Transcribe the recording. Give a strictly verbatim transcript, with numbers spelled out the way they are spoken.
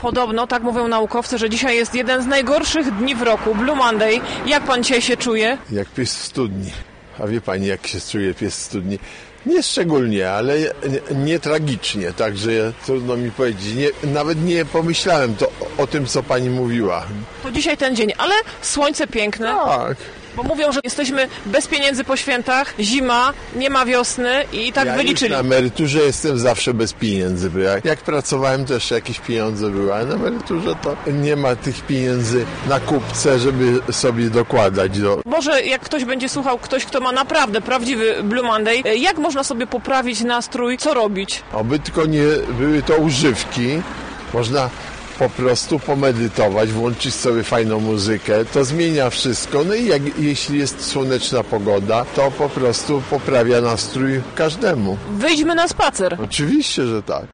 Podobno, tak mówią naukowcy, że dzisiaj jest jeden z najgorszych dni w roku, Blue Monday. Jak pan dzisiaj się czuje? Jak pies w studni. A wie pani, jak się czuje pies w studni? Nie szczególnie, ale nie, nie tragicznie, także trudno mi powiedzieć. Nie, nawet nie pomyślałem to, o tym, co pani mówiła. To dzisiaj ten dzień, ale słońce piękne. Tak. Bo mówią, że jesteśmy bez pieniędzy po świętach, zima, nie ma wiosny i tak ja wyliczyli. Już na emeryturze jestem zawsze bez pieniędzy. Bo jak, jak pracowałem, to jeszcze jakieś pieniądze były, a na emeryturze to nie ma tych pieniędzy na kupce, żeby sobie dokładać. Do... Może jak ktoś będzie słuchał, ktoś, kto ma naprawdę prawdziwy Blue Monday, jak można sobie poprawić nastrój, co robić? Oby tylko nie były to używki. Można po prostu pomedytować, włączyć sobie fajną muzykę, to zmienia wszystko. No i jak, jeśli jest słoneczna pogoda, to po prostu poprawia nastrój każdemu. Wyjdźmy na spacer. Oczywiście, że tak.